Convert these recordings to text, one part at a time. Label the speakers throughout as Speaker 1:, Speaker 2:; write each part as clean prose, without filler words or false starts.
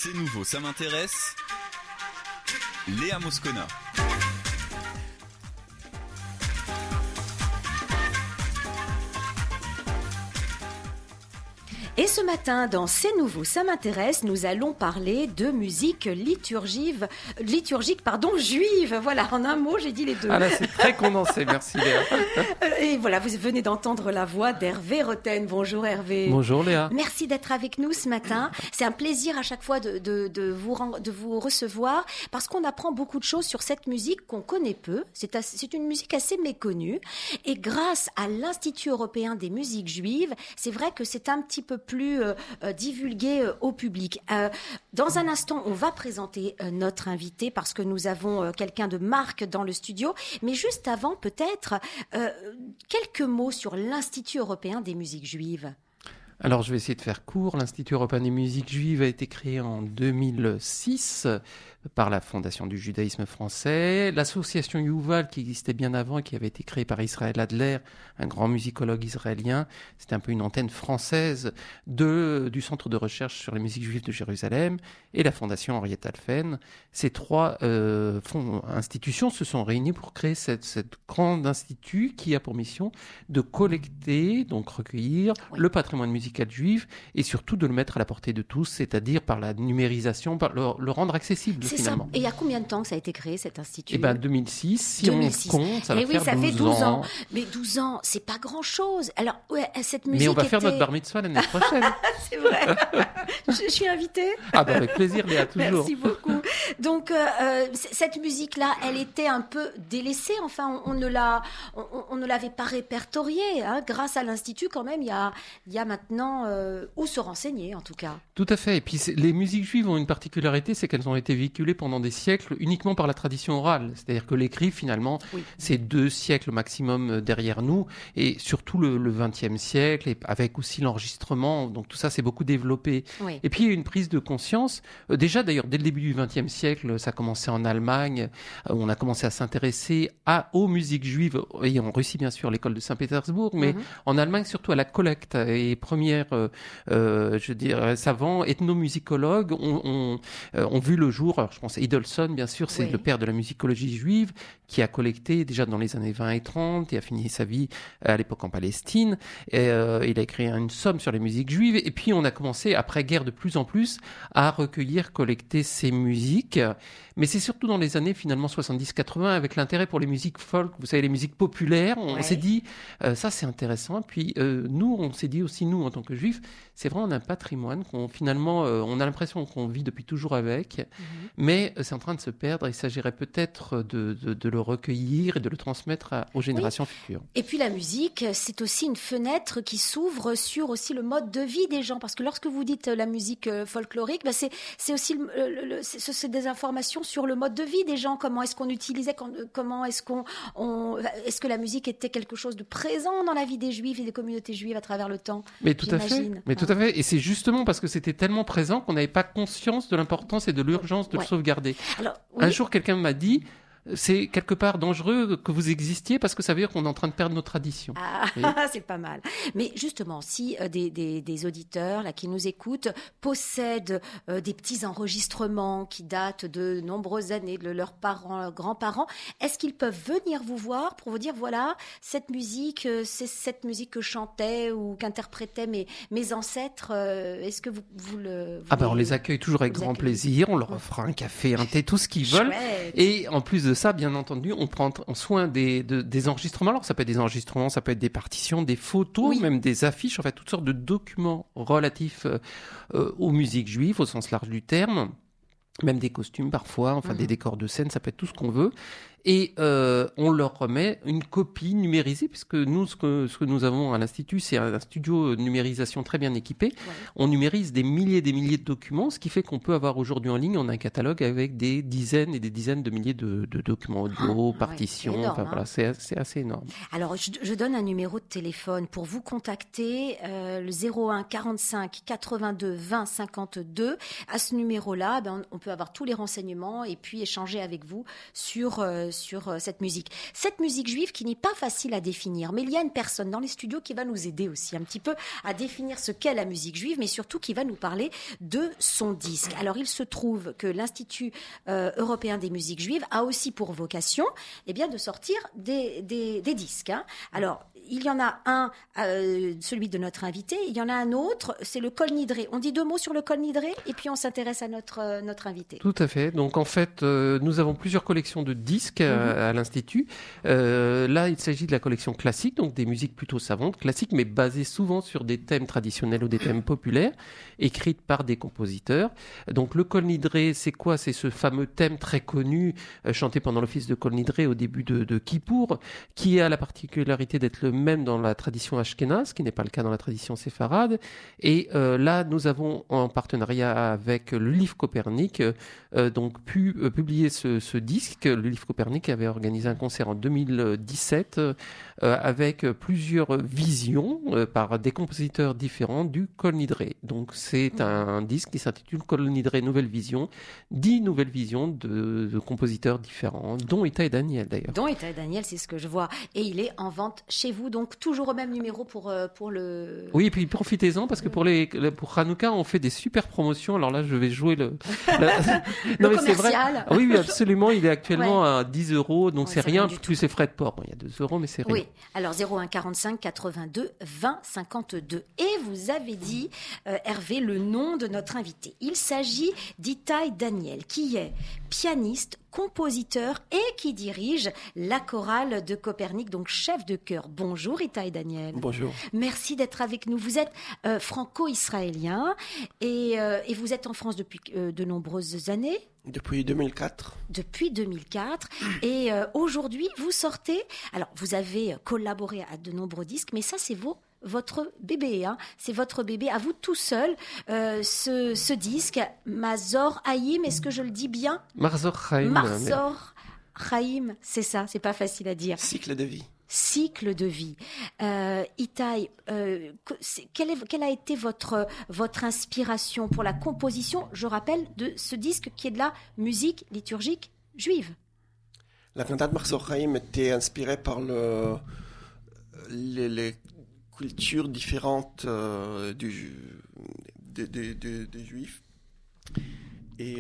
Speaker 1: C'est nouveau, ça m'intéresse. Léa Moscona.
Speaker 2: Et ce matin, dans C'est nouveau, ça m'intéresse, nous allons parler de musique liturgique, juive. Voilà, en un mot, j'ai dit les deux.
Speaker 3: Ah là, c'est très condensé, merci Léa.
Speaker 2: Et voilà, vous venez d'entendre la voix d'Hervé Roten. Bonjour Hervé.
Speaker 3: Bonjour Léa.
Speaker 2: Merci d'être avec nous ce matin. C'est un plaisir à chaque fois de vous recevoir parce qu'on apprend beaucoup de choses sur cette musique qu'on connaît peu. C'est une musique assez méconnue. Et grâce à l'Institut européen des musiques juives, c'est vrai que c'est un petit peu plus divulgué au public. Dans un instant, on va présenter notre invité parce que nous avons quelqu'un de marque dans le studio. Mais juste avant, peut-être, quelques mots sur l'Institut européen des musiques juives.
Speaker 3: Alors, je vais essayer de faire court. L'Institut européen des musiques juives a été créé en 2006 par la Fondation du judaïsme français. L'association Yuval, qui existait bien avant et qui avait été créée par Israël Adler, un grand musicologue israélien, c'était un peu une antenne française du Centre de recherche sur les musiques juives de Jérusalem, et la Fondation Henriette Alphen. Ces trois institutions se sont réunies pour créer cette grande institut qui a pour mission de collecter, donc recueillir le patrimoine musical juif et surtout de le mettre à la portée de tous, c'est-à-dire par la numérisation, par le rendre accessible.
Speaker 2: C'est
Speaker 3: finalement.
Speaker 2: Ça. Et il y a combien de temps que ça a été créé, cet institut ?
Speaker 3: 2006, si 2006. On compte, ça va faire 12 ans.
Speaker 2: Ça fait 12 ans. Mais 12 ans, c'est pas grand-chose. Alors, cette musique
Speaker 3: mais on va faire notre bar mitzvah l'année prochaine.
Speaker 2: C'est vrai. Je suis invitée.
Speaker 3: Avec plaisir, Léa, toujours.
Speaker 2: Merci beaucoup. Donc, cette musique-là, elle était un peu délaissée. Enfin, on ne l'avait pas répertoriée. Hein. Grâce à l'Institut, quand même, il y a maintenant où se renseigner, en tout cas.
Speaker 3: Tout à fait. Et puis, les musiques juives ont une particularité, c'est qu'elles ont été véhiculées pendant des siècles uniquement par la tradition orale. C'est-à-dire que l'écrit, finalement, c'est 2 siècles maximum derrière nous. Et surtout le XXe siècle, et avec aussi l'enregistrement. Donc, tout ça s'est beaucoup développé. Oui. Et puis, il y a eu une prise de conscience. Déjà, d'ailleurs, dès le début du XXe siècle, ça a commencé en Allemagne. On a commencé à s'intéresser aux musiques juives, et en Russie, bien sûr, l'école de Saint-Pétersbourg, mais en Allemagne, surtout à la collecte. Et premières, savants, ethnomusicologues ont vu le jour. Alors, je pense à Idelson, bien sûr, c'est le père de la musicologie juive, qui a collecté déjà dans les années 20 et 30 et a fini sa vie à l'époque en Palestine. Et, il a écrit une somme sur les musiques juives. Et puis, on a commencé, après-guerre, de plus en plus, à recueillir, collecter ces musiques. Mais c'est surtout dans les années, finalement, 70-80, avec l'intérêt pour les musiques folk, vous savez, les musiques populaires. On s'est dit, ça, c'est intéressant. Puis, nous, on s'est dit aussi, nous, en tant que juifs, c'est vrai, on a un patrimoine finalement, on a l'impression qu'on vit depuis toujours avec, mais c'est en train de se perdre. Il s'agirait peut-être de le recueillir et de le transmettre aux générations futures.
Speaker 2: Et puis la musique, c'est aussi une fenêtre qui s'ouvre sur aussi le mode de vie des gens, parce que lorsque vous dites la musique folklorique, c'est aussi c'est des informations sur le mode de vie des gens. Comment est-ce qu'on utilisait, comment est-ce est-ce que la musique était quelque chose de présent dans la vie des Juifs et des communautés juives à travers le temps ?
Speaker 3: Mais tout à fait. Tout à fait. Et c'est justement parce que c'était tellement présent qu'on n'avait pas conscience de l'importance et de l'urgence de le sauvegarder. Alors, un jour, quelqu'un m'a dit, c'est quelque part dangereux que vous existiez parce que ça veut dire qu'on est en train de perdre nos traditions.
Speaker 2: C'est pas mal. Mais justement, si des auditeurs là, qui nous écoutent possèdent des petits enregistrements qui datent de nombreuses années, de leurs parents, grands-parents, est-ce qu'ils peuvent venir vous voir pour vous dire, voilà, cette musique, c'est cette musique que chantaient ou qu'interprétaient mes ancêtres, est-ce que vous le...
Speaker 3: on les accueille toujours avec grand plaisir, on leur offre un café, un thé, tout ce qu'ils veulent. Et en plus de ça, bien entendu, on prend soin des enregistrements. Alors, ça peut être des enregistrements, ça peut être des partitions, des photos, même des affiches, en fait, toutes sortes de documents relatifs aux musiques juives, au sens large du terme. Même des costumes parfois, des décors de scène, ça peut être tout ce qu'on veut. Et on leur remet une copie numérisée, puisque nous, ce que nous avons à l'Institut, c'est un studio de numérisation très bien équipé. On numérise des milliers de documents, ce qui fait qu'on peut avoir aujourd'hui en ligne, on a un catalogue avec des dizaines et des dizaines de milliers de documents audio, partitions.
Speaker 2: Énorme,
Speaker 3: c'est assez énorme.
Speaker 2: Alors, je donne un numéro de téléphone pour vous contacter, le 01 45 82 20 52. À ce numéro-là, on peut avoir tous les renseignements et puis échanger avec vous sur sur cette musique. Cette musique juive qui n'est pas facile à définir, mais il y a une personne dans les studios qui va nous aider aussi un petit peu à définir ce qu'est la musique juive, mais surtout qui va nous parler de son disque. Alors, il se trouve que l'Institut européen des musiques juives a aussi pour vocation, eh bien, de sortir des disques. Hein. Alors, il y en a un, celui de notre invité, il y en a un autre, c'est le Kol Nidré. On dit 2 mots sur le Kol Nidré et puis on s'intéresse à notre invité.
Speaker 3: Tout à fait. Donc en fait, nous avons plusieurs collections de disques à l'Institut. Là, il s'agit de la collection classique, donc des musiques plutôt savantes, classiques, mais basées souvent sur des thèmes traditionnels ou des thèmes populaires, écrites par des compositeurs. Donc le Kol Nidré, c'est quoi? C'est ce fameux thème très connu, chanté pendant l'office de Kol Nidré au début de Kippour, qui a la particularité d'être le même dans la tradition ashkénaze, ce qui n'est pas le cas dans la tradition séfarade. Et là, nous avons, en partenariat avec le Livre Copernic, donc pu publier ce disque. Le Livre Copernic avait organisé un concert en 2017 avec plusieurs visions par des compositeurs différents du Kol Nidré. Donc c'est un disque qui s'intitule Kol Nidré Nouvelle Vision, 10 nouvelles visions de compositeurs différents, dont Itai Daniel d'ailleurs.
Speaker 2: Dont Itai Daniel, c'est ce que je vois. Et il est en vente chez vous, donc toujours au même numéro pour le...
Speaker 3: Oui, et puis profitez-en parce que pour Hanouka, on fait des super promotions. Alors là, je vais jouer le
Speaker 2: non,
Speaker 3: mais
Speaker 2: commercial.
Speaker 3: C'est vrai. Ah oui, absolument. Il est actuellement à 10 €, donc c'est rien, plus ses frais de port. Bon, il y a 2 €, mais c'est rien.
Speaker 2: Oui, alors 01 45 82 20 52. Et vous avez dit, Hervé, le nom de notre invité. Il s'agit d'Itai Daniel, qui est pianiste, compositeur et qui dirige la chorale de Copernic, donc chef de chœur. Bonjour Itai Daniel.
Speaker 4: Bonjour.
Speaker 2: Merci d'être avec nous. Vous êtes franco-israélien et vous êtes en France depuis de nombreuses années.
Speaker 4: Depuis 2004.
Speaker 2: Depuis 2004. Et aujourd'hui, vous sortez... Alors, vous avez collaboré à de nombreux disques, mais ça, c'est votre bébé, hein. C'est votre bébé, à vous tout seul, ce disque, Mazor Haïm, est-ce que je le dis bien?
Speaker 3: Mazor Haïm.
Speaker 2: Mazor Haïm, c'est ça, c'est pas facile à dire.
Speaker 4: Cycle de vie.
Speaker 2: Cycle de vie. Itai, quelle a été votre inspiration pour la composition, je rappelle, de ce disque qui est de la musique liturgique juive?
Speaker 4: La cantate Mazor Haïm était inspirée par les cultures différentes des Juifs. Et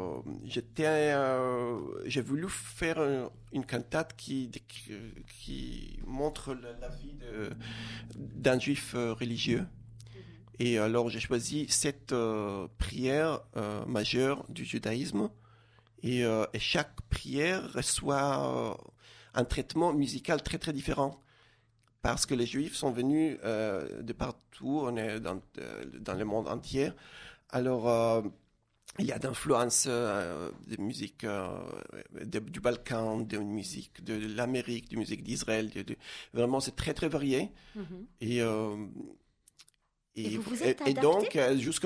Speaker 4: j'ai voulu faire une cantate qui montre la vie d'un Juif religieux. Et alors j'ai choisi cette prière majeure du judaïsme. Et chaque prière reçoit un traitement musical très très différent. Parce que les Juifs sont venus de partout, on est dans le monde entier. Alors, il y a d'influences de musique du Balkan, de musique de l'Amérique, de musique d'Israël. Vraiment, c'est très, très varié.
Speaker 2: Mm-hmm. Et vous vous êtes adapté?
Speaker 4: Donc, jusqu'à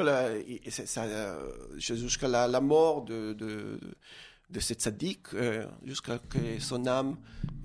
Speaker 4: la mort de cette tzaddik, jusqu'à ce que son âme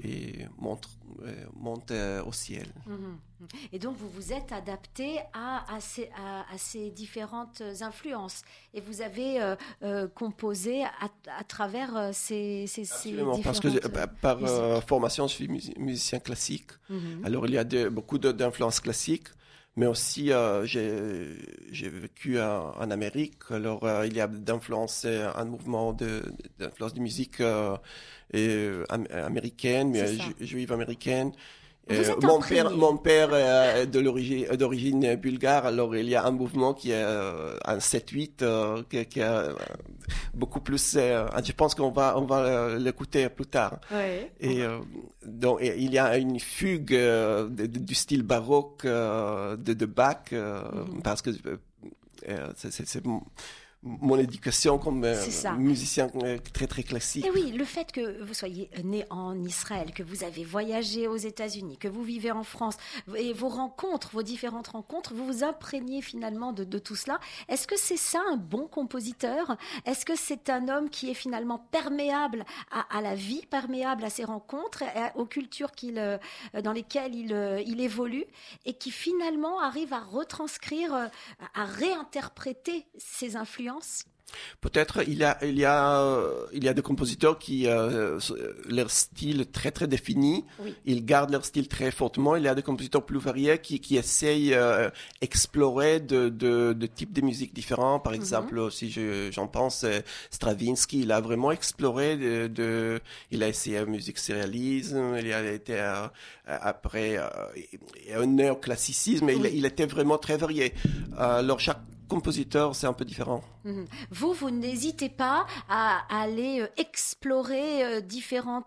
Speaker 4: monte au ciel.
Speaker 2: Et donc, vous vous êtes adapté à ces différentes influences. Et vous avez composé à travers ces différentes...
Speaker 4: Parce que par formation, je suis musicien classique. Alors, il y a beaucoup d'influences classiques. Mais aussi, j'ai vécu en Amérique. Alors, il y a d'influence, un mouvement d'influence de musique américaine, mais juive américaine. Mon père est d'origine bulgare, alors il y a un mouvement qui est un 7-8 qui est beaucoup plus. Je pense qu'on va l'écouter plus tard.
Speaker 2: Ouais.
Speaker 4: Et donc il y a une fugue du style baroque de Bach parce que c'est mon éducation comme musicien très très classique.
Speaker 2: Et oui, le fait que vous soyez né en Israël, que vous avez voyagé aux États-Unis, que vous vivez en France, et vos différentes rencontres, vous vous imprégnez finalement de tout cela. Est-ce que c'est ça un bon compositeur? Est-ce que c'est un homme qui est finalement perméable à la vie, perméable à ses rencontres, aux cultures dans lesquelles il évolue, et qui finalement arrive à retranscrire, à réinterpréter ses influences?
Speaker 4: Peut-être il y a des compositeurs qui leur style très très défini,
Speaker 2: Oui.
Speaker 4: ils gardent leur style très fortement. Il y a des compositeurs plus variés qui essayent explorer de types de musique différents. Par exemple, si j'en pense, Stravinsky, il a vraiment exploré il a essayé la musique surréalisme, il a été après un néoclassicisme.
Speaker 2: Oui.
Speaker 4: Il était vraiment très varié. Alors chaque compositeur, c'est un peu différent.
Speaker 2: Vous n'hésitez pas à aller explorer différents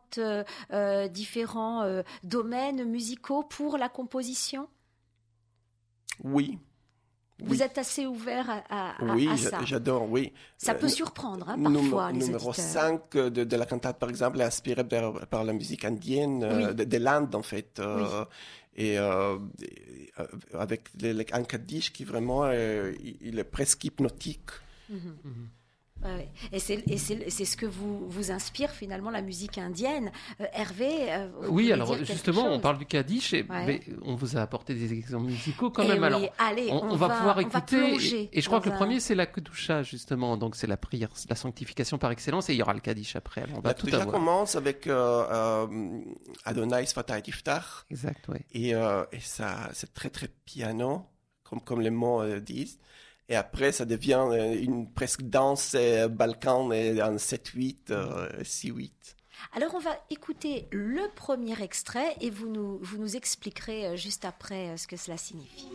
Speaker 2: domaines musicaux pour la composition?
Speaker 4: Oui.
Speaker 2: Vous êtes assez ouvert à ça.
Speaker 4: Oui, j'adore, oui.
Speaker 2: Ça peut surprendre parfois les
Speaker 4: numéro
Speaker 2: auditeurs.
Speaker 4: 5 de la cantate, par exemple, est inspiré par la musique indienne,
Speaker 2: Oui.
Speaker 4: de l'Inde, en fait.
Speaker 2: Oui.
Speaker 4: Et avec un kaddish qui vraiment, il est presque hypnotique.
Speaker 2: Ouais. Et c'est ce que vous inspire finalement la musique indienne. Hervé, vous
Speaker 3: Oui,
Speaker 2: voulez
Speaker 3: alors
Speaker 2: dire quelque
Speaker 3: justement, on
Speaker 2: chose?
Speaker 3: parle du kaddish,
Speaker 2: Ouais.
Speaker 3: mais on vous a apporté des exemples musicaux quand
Speaker 2: Eh
Speaker 3: même.
Speaker 2: oui,
Speaker 3: Alors,
Speaker 2: allez,
Speaker 3: on va pouvoir écouter.
Speaker 2: plonger
Speaker 3: Et je crois
Speaker 2: dans
Speaker 3: que le premier, c'est la Kedusha, justement. Donc, c'est la prière, la sanctification par excellence. Et il y aura le kaddish après. Alors, on va
Speaker 4: La
Speaker 3: tout
Speaker 4: Kedusha
Speaker 3: avoir.
Speaker 4: commence avec Adonai Sfatai Tiftach.
Speaker 3: Exact, oui.
Speaker 4: Et ça, c'est très très piano, comme les mots disent. Et après, ça devient une presque danse balkan, en 7-8, 6-8.
Speaker 2: Alors on va écouter le premier extrait et vous nous expliquerez juste après ce que cela signifie.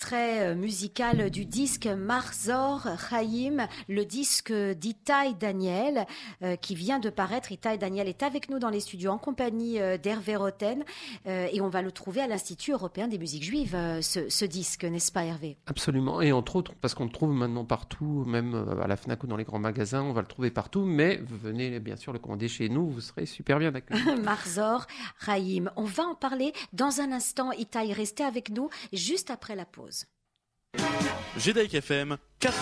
Speaker 2: extrait musical du disque Mahzor Chaim, le disque d'Itai Daniel qui vient de paraître. Itai Daniel est avec nous dans les studios en compagnie d'Hervé Roten et on va le trouver à l'Institut européen des musiques juives, ce disque, n'est-ce pas Hervé?
Speaker 3: Absolument, et entre autres, parce qu'on le trouve maintenant partout, même à la FNAC ou dans les grands magasins, on va le trouver partout, mais venez bien sûr le commander chez nous, vous serez super bien accueillis.
Speaker 2: Mahzor Chaim, on va en parler dans un instant. Itai, restez avec nous juste après la pause.
Speaker 1: Gédaïque FM 94.8.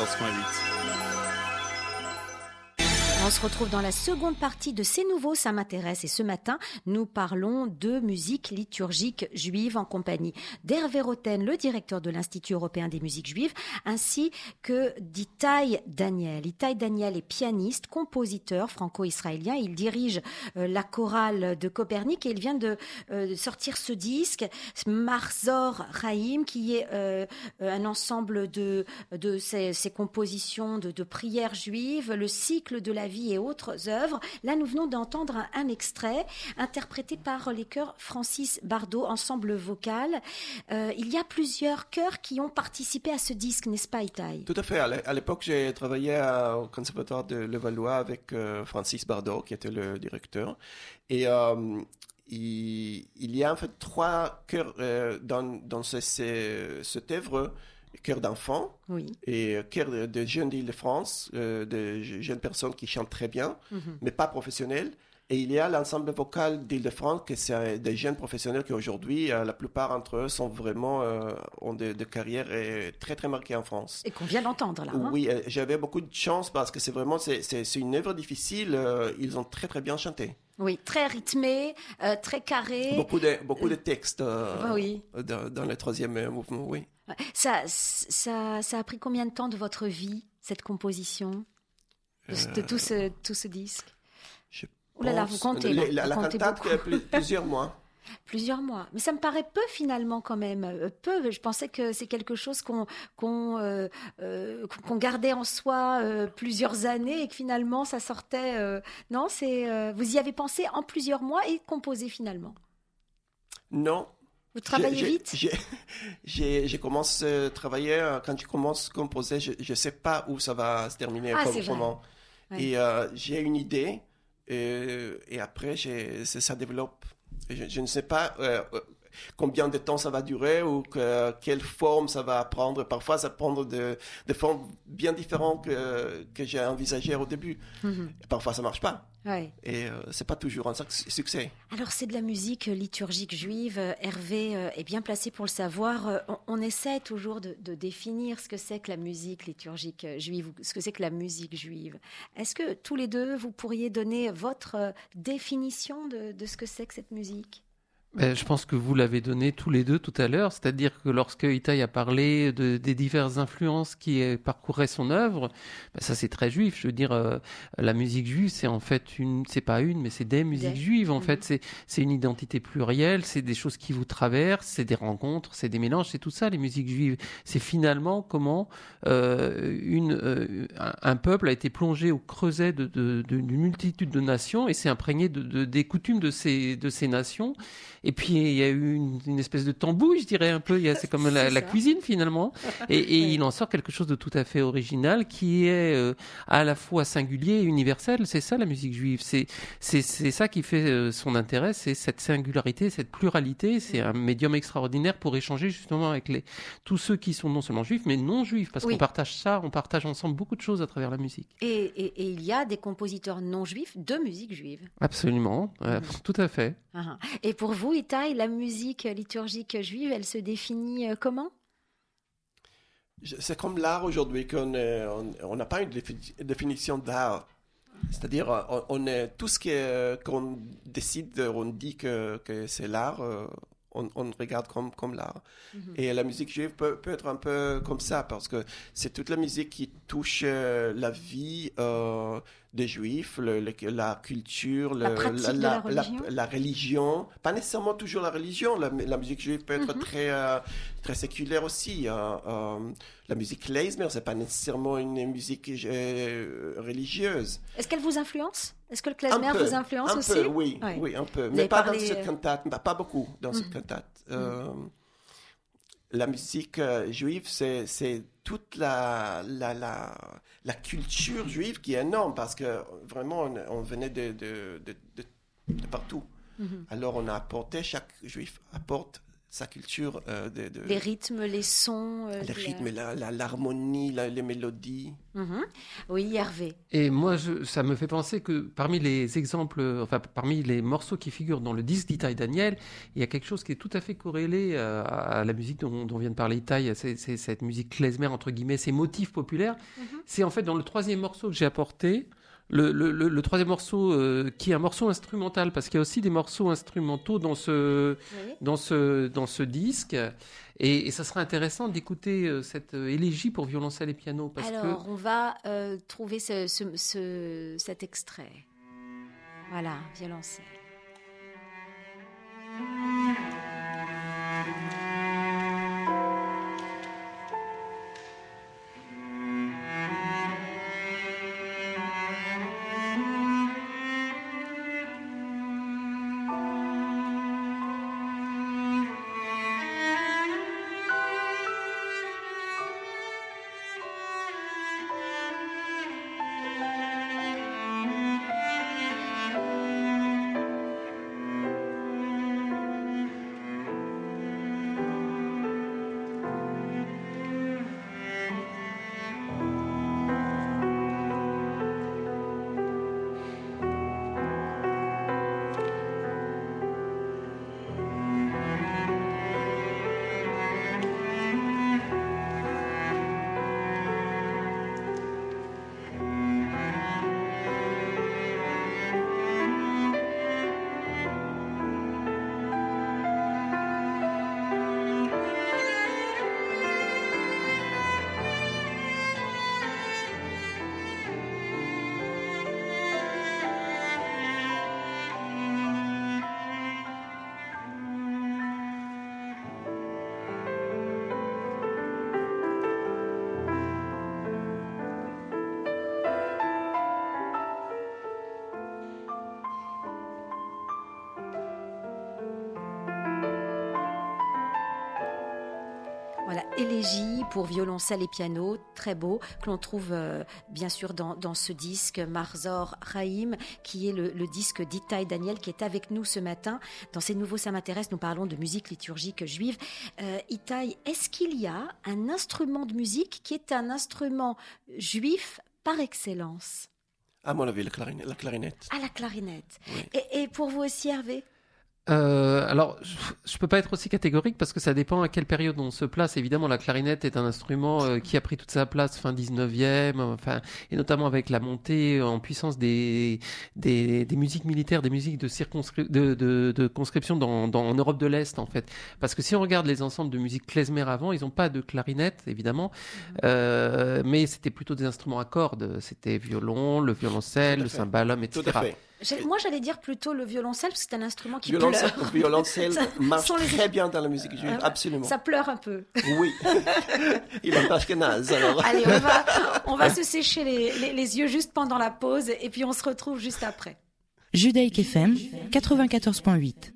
Speaker 2: On se retrouve dans la seconde partie de C'est nouveau, ça m'intéresse. Et ce matin, nous parlons de musique liturgique juive en compagnie d'Hervé Roten, le directeur de l'Institut européen des musiques juives, ainsi que d'Itai Daniel. Itai Daniel est pianiste, compositeur franco-israélien. Il dirige la chorale de Copernic et il vient de sortir ce disque, Mahzor Chaim, qui est un ensemble de ses compositions de prières juives, le cycle de la vie et autres œuvres. Là, nous venons d'entendre un extrait interprété par les chœurs Francis Bardot, ensemble vocal. Il y a plusieurs chœurs qui ont participé à ce disque, n'est-ce pas, Itai?
Speaker 4: Tout à fait. À l'époque, j'ai travaillé au Conservatoire de Levallois avec Francis Bardot, qui était le directeur. Et il y a en fait 3 chœurs dans cette œuvre. Chœur d'enfants et chœur de jeunes d'Île-de-France, de jeunes personnes qui chantent très bien, mais pas professionnelles. Et il y a l'ensemble vocal d'Île-de-France, que c'est des jeunes professionnels qui aujourd'hui, la plupart d'entre eux sont vraiment, ont des carrières très très marquées en France.
Speaker 2: Et qu'on vient d'entendre là.
Speaker 4: Oui, j'avais beaucoup de chance parce que c'est une œuvre difficile. Ils ont très très bien chanté.
Speaker 2: Oui, très rythmé, très carré.
Speaker 4: Beaucoup de textes dans le 3e mouvement, oui.
Speaker 2: Ça a pris combien de temps de votre vie, cette composition, de tout ce disque? Oh là là, vous comptez.
Speaker 4: La cantate, plusieurs mois.
Speaker 2: Plusieurs mois. Mais ça me paraît peu finalement quand même. Peu. Je pensais que c'est quelque chose qu'on gardait en soi plusieurs années et que finalement ça sortait. Non, vous y avez pensé en plusieurs mois et composé finalement?
Speaker 4: Non.
Speaker 2: Vous travaillez vite?
Speaker 4: J'ai commencé à travailler, quand je commence à composer, je ne sais pas où ça va se terminer, comment. Ouais. Et j'ai une idée, et après, ça développe. Je ne sais pas combien de temps ça va durer ou quelle forme ça va prendre. Parfois, ça prend de formes bien différentes que j'ai envisagées au début. Et parfois, ça ne marche pas. Ouais. Et ce n'est pas toujours un succès.
Speaker 2: Alors, c'est de la musique liturgique juive. Hervé est bien placé pour le savoir. On essaie toujours de définir ce que c'est que la musique liturgique juive, ce que c'est que la musique juive. Est-ce que tous les deux, vous pourriez donner votre définition de ce que c'est que cette musique ?
Speaker 3: Je pense que vous l'avez donné tous les deux tout à l'heure, c'est-à-dire que lorsque Itai a parlé des diverses influences qui parcouraient son œuvre, ça c'est très juif. Je veux dire, la musique juive, c'est en fait c'est pas une, mais c'est des musiques juives. En fait, c'est une identité plurielle, c'est des choses qui vous traversent, c'est des rencontres, c'est des mélanges, c'est tout ça les musiques juives. C'est finalement comment un peuple a été plongé au creuset d'une multitude de nations et s'est imprégné des coutumes de ces nations. Et puis, il y a eu une espèce de tambouille, je dirais un peu. C'est comme la cuisine, finalement. Et il en sort quelque chose de tout à fait original qui est à la fois singulier et universel. C'est ça, la musique juive. C'est ça qui fait son intérêt. C'est cette singularité, cette pluralité. C'est un médium extraordinaire pour échanger justement avec tous ceux qui sont non seulement juifs, mais non juifs. Parce qu'on partage ça, on partage ensemble beaucoup de choses à travers la musique.
Speaker 2: Et il y a des compositeurs non juifs de musique juive.
Speaker 3: Absolument. Tout à fait.
Speaker 2: Et pour vous, Itai, la musique liturgique juive, elle se définit comment ?
Speaker 4: C'est comme l'art aujourd'hui, qu'on n'a pas une définition d'art. C'est-à-dire, tout ce qu'on décide, on dit que c'est l'art, on regarde comme l'art. Et la musique juive peut être un peu comme ça, parce que c'est toute la musique qui touche la vie des juifs, la culture, la religion. Pas nécessairement toujours la religion. La musique juive peut être très, très séculaire aussi. La musique klezmer, c'est pas nécessairement une musique religieuse.
Speaker 2: Est-ce qu'elle vous influence ? Est-ce que le klezmer vous influence aussi ?
Speaker 4: Oui, un peu. Mais pas dans cette cantate, pas beaucoup dans cette cantate. la musique juive, c'est toute la culture juive qui est énorme parce que vraiment on venait de partout. Alors on a apporté, chaque juif apporte sa culture
Speaker 2: les rythmes, les sons,
Speaker 4: les rythmes, l'harmonie, les mélodies.
Speaker 2: Oui, Hervé.
Speaker 3: Et moi, ça me fait penser que parmi les exemples, parmi les morceaux qui figurent dans le disque d'Itai Daniel, il y a quelque chose qui est tout à fait corrélé à la musique dont vient de parler Itai, c'est cette musique klezmer, entre guillemets, ces motifs populaires. C'est en fait dans le troisième morceau que j'ai apporté. Le troisième morceau qui est un morceau instrumental, parce qu'il y a aussi des morceaux instrumentaux dans ce disque, et ça sera intéressant d'écouter cette élégie pour violoncelle et piano.
Speaker 2: On va trouver cet extrait. Voilà, violoncelle. Voilà, élégie pour violoncelle et piano, très beau, que l'on trouve bien sûr dans ce disque Marzor Chaim, qui est le disque d'Itai Daniel, qui est avec nous ce matin. Dans ces nouveaux Ça m'intéresse, nous parlons de musique liturgique juive. Itai, est-ce qu'il y a un instrument de musique qui est un instrument juif par excellence?
Speaker 4: À mon avis, la clarinette.
Speaker 2: Ah, la clarinette.
Speaker 4: Oui.
Speaker 2: Et pour vous aussi, Hervé?
Speaker 3: Alors, je peux pas être aussi catégorique parce que ça dépend à quelle période on se place. Évidemment, la clarinette est un instrument qui a pris toute sa place fin 19e, et notamment avec la montée en puissance des musiques militaires, des musiques de conscription en Europe de l'Est, en fait. Parce que si on regarde les ensembles de musique klezmer avant, ils n'ont pas de clarinette, évidemment, mais c'était plutôt des instruments à cordes. C'était violon, le violoncelle, le cymbalum, etc.
Speaker 4: Tout à fait.
Speaker 2: Moi, j'allais dire plutôt le violoncelle, parce que c'est un instrument qui pleure.
Speaker 4: Violoncelle marche très bien dans la musique juive, absolument.
Speaker 2: Ça pleure un peu.
Speaker 4: Oui. Il est ashkénaze, alors.
Speaker 2: Allez, on va se sécher les yeux juste pendant la pause, et puis on se retrouve juste après.
Speaker 5: Judaïque FM 94.8.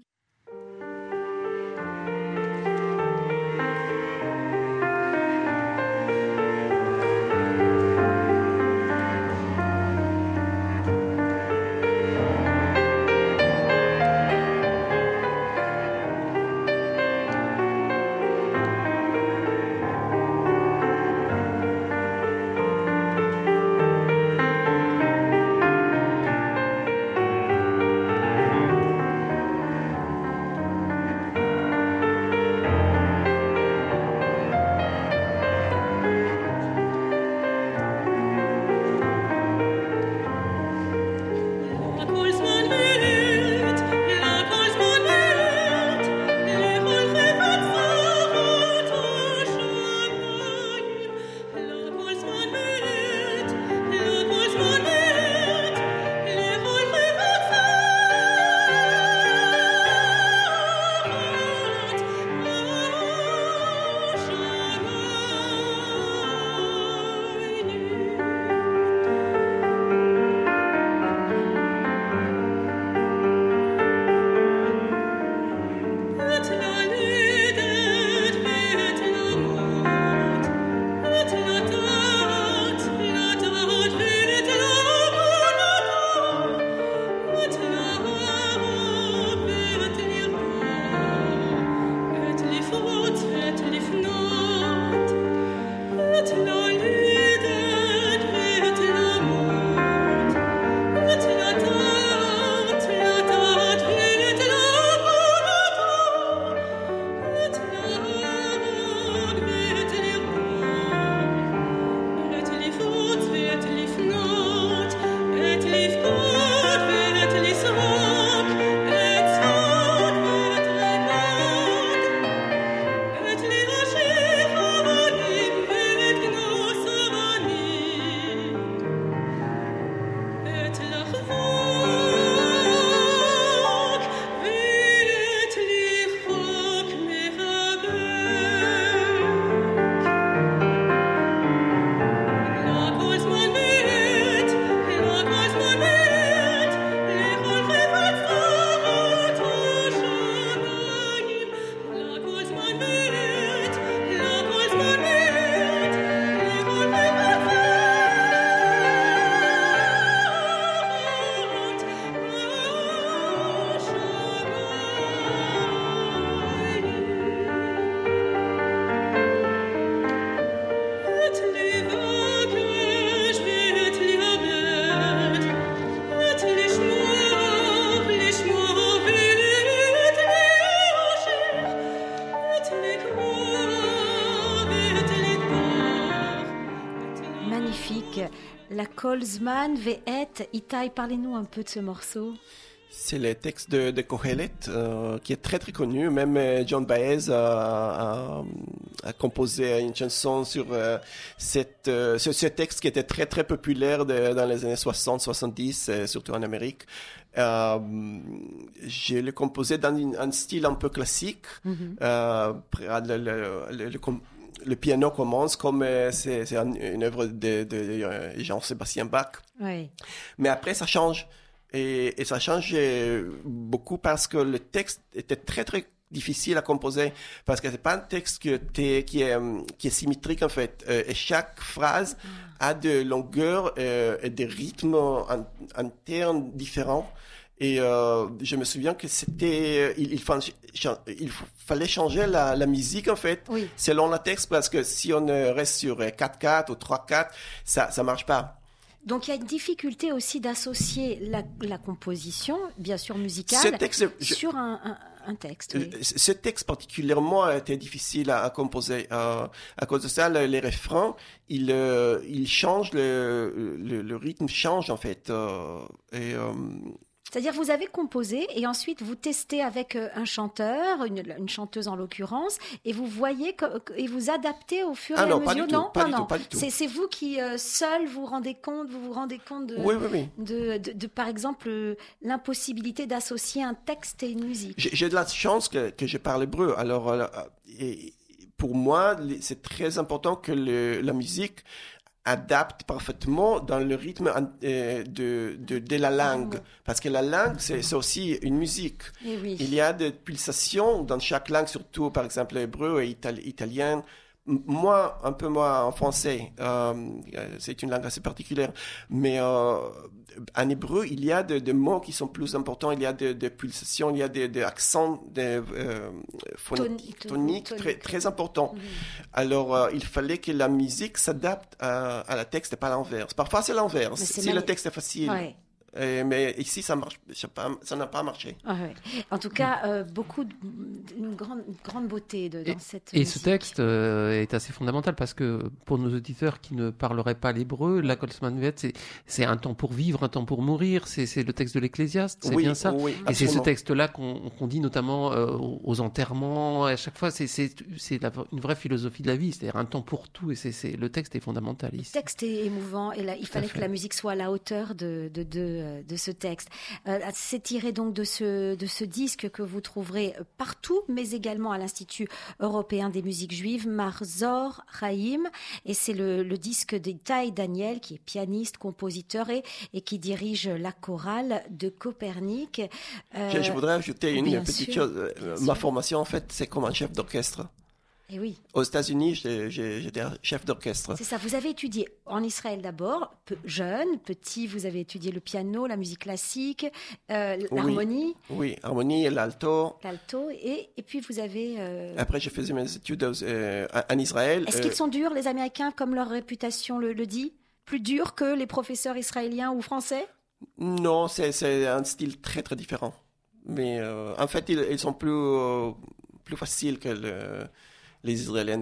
Speaker 2: Kolzman Ve'et. Itai, parlez-nous un peu de ce morceau.
Speaker 4: C'est le texte de Kohelet, qui est très très connu. Même John Baez a composé une chanson sur ce texte qui était très très populaire dans les années 60-70, surtout en Amérique. Je l'ai composé dans un style un peu classique. Le piano commence comme c'est une œuvre de Jean-Sébastien Bach.
Speaker 2: Oui.
Speaker 4: Mais après, ça change. Et ça change beaucoup parce que le texte était très très difficile à composer parce que c'est pas un texte qui est symétrique en fait. Et chaque phrase a de longueurs et des rythmes internes différents. Et je me souviens que il fallait changer la musique en fait, selon le texte, parce que si on reste sur 4/4 ou 3/4, ça marche pas.
Speaker 2: Donc il y a une difficulté aussi d'associer la composition, bien sûr musicale, sur un texte. Oui.
Speaker 4: Ce texte particulièrement était difficile à composer. À cause de ça, les refrains, ils changent, le rythme change en fait.
Speaker 2: C'est-à-dire vous avez composé et ensuite vous testez avec un chanteur, une chanteuse en l'occurrence, et vous voyez et vous adaptez au fur et à mesure.
Speaker 4: Pas du tout.
Speaker 2: C'est vous qui seul vous vous rendez compte de,
Speaker 4: oui.
Speaker 2: de par exemple l'impossibilité d'associer un texte et une musique.
Speaker 4: J'ai de la chance que je parle hébreu. Alors pour moi, c'est très important que la musique adapte parfaitement dans le rythme de la langue. Parce que la langue, c'est aussi une musique.
Speaker 2: Oui.
Speaker 4: Il y a des pulsations dans chaque langue, surtout par exemple hébreu et italien. Un peu moins en français. C'est une langue assez particulière. Mais en hébreu, il y a des mots qui sont plus importants. Il y a des pulsations, il y a des accents toniques très importants. Alors, il fallait que la musique s'adapte à la texte et pas l'inverse. Parfois, c'est l'inverse. Si le texte est facile. Ouais. Mais ici, ça n'a pas marché.
Speaker 2: En tout cas, une grande beauté dans cette
Speaker 3: musique. Et
Speaker 2: ce
Speaker 3: texte est assez fondamental parce que pour nos auditeurs qui ne parleraient pas l'hébreu, la Kolzman Ve'et, c'est un temps pour vivre, un temps pour mourir. C'est le texte de l'Ecclésiaste, c'est bien ça.
Speaker 4: Oui,
Speaker 3: et c'est ce texte-là qu'on dit notamment aux enterrements. À chaque fois, c'est une vraie philosophie de la vie, c'est-à-dire un temps pour tout. Et le texte est fondamental ici.
Speaker 2: Le texte est émouvant et là, il fallait que la musique soit à la hauteur de ce texte. C'est tiré donc de ce disque que vous trouverez partout, mais également à l'Institut européen des musiques juives, Marzor Chaim, et c'est le disque d'Itai Daniel, qui est pianiste, compositeur et qui dirige la chorale de Copernic.
Speaker 4: Je voudrais ajouter une petite chose. Ma formation, en fait, c'est comme un chef d'orchestre.
Speaker 2: Et oui.
Speaker 4: Aux États-Unis, j'étais chef d'orchestre.
Speaker 2: C'est ça. Vous avez étudié en Israël d'abord, jeune, petit. Vous avez étudié le piano, la musique classique, l'harmonie.
Speaker 4: Oui, harmonie et l'alto.
Speaker 2: Et puis vous avez.
Speaker 4: Après, j'ai fait mes études en Israël.
Speaker 2: Est-ce qu'ils sont durs, les Américains, comme leur réputation le dit, plus durs que les professeurs israéliens ou français?
Speaker 4: Non, c'est un style très très différent. Mais en fait, ils sont plus faciles que les Israéliennes.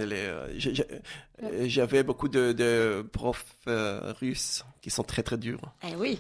Speaker 4: J'avais beaucoup de profs russes qui sont très très durs.
Speaker 2: Eh oui.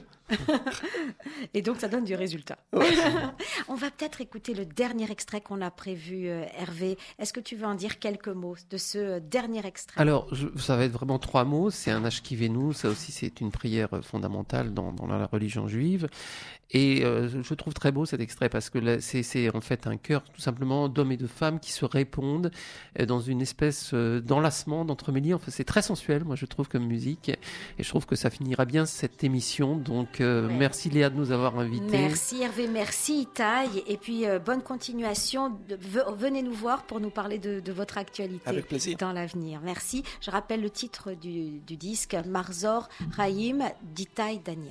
Speaker 2: Et donc ça donne du résultat.
Speaker 4: Ouais.
Speaker 2: On va peut-être écouter le dernier extrait qu'on a prévu, Hervé. Est-ce que tu veux en dire quelques mots de ce dernier extrait?
Speaker 3: Alors, ça va être vraiment 3 mots. C'est un Ashkivenu, ça aussi c'est une prière fondamentale dans la religion juive. Et je trouve très beau cet extrait parce que c'est en fait un chœur tout simplement d'hommes et de femmes qui se répondent dans une espèce d'enlacement, d'entremêlés. Enfin, c'est très sensuel, moi je trouve, comme musique. Et je trouve que ça finira bien cette émission. Donc merci Léa de nous avoir invités.
Speaker 2: Merci Hervé, merci Itai. Et puis bonne continuation. Venez nous voir pour nous parler de votre actualité.
Speaker 4: Avec plaisir.
Speaker 2: Dans l'avenir. Merci. Je rappelle le titre du disque, Marzor Chaim d'Itai Daniel.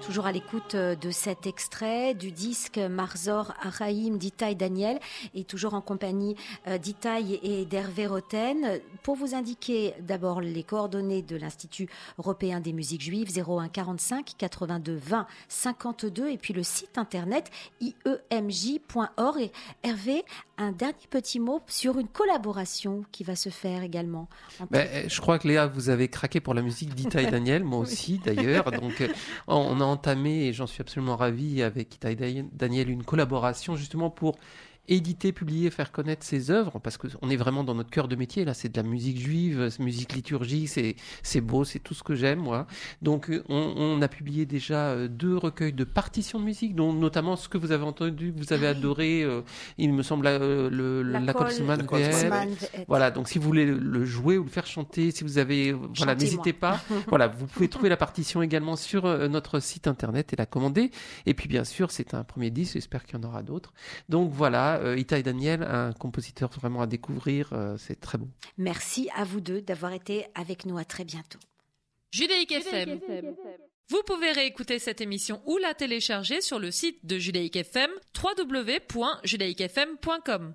Speaker 2: Toujours à l'écoute de cet extrait du disque Marzor Hachaim d'Itai Daniel et toujours en compagnie d'Itai et d'Hervé Roten. Pour vous indiquer d'abord les coordonnées de l'Institut européen des musiques juives 01 45 82 20 52 et puis le site internet iemj.org. Et Hervé, un dernier petit mot sur une collaboration qui va se faire également.
Speaker 3: Je crois que Léa, vous avez craqué pour la musique d'Itai Daniel, moi aussi d'ailleurs. Donc on a entamé, et j'en suis absolument ravi, avec Itai Daniel, une collaboration justement pour éditer, publier, faire connaître ses œuvres, parce qu'on est vraiment dans notre cœur de métier, là, c'est de la musique juive, musique liturgique, c'est beau, c'est tout ce que j'aime, moi. Donc, on a publié déjà 2 recueils de partitions de musique, dont notamment ce que vous avez entendu, que vous avez adoré, il me semble, la Koltzmann VM. Voilà, donc si vous voulez le jouer ou le faire chanter, si vous avez, voilà, n'hésitez pas. Voilà, vous pouvez trouver la partition également sur notre site internet et la commander. Et puis, bien sûr, c'est un premier disque, j'espère qu'il y en aura d'autres. Donc, voilà. Itai Daniel, un compositeur vraiment à découvrir, c'est très bon.
Speaker 2: Merci à vous deux d'avoir été avec nous, à très bientôt.
Speaker 6: Judaïque FM. Vous pouvez réécouter cette émission ou la télécharger sur le site de Judaïque FM, www.judaïquefm.com.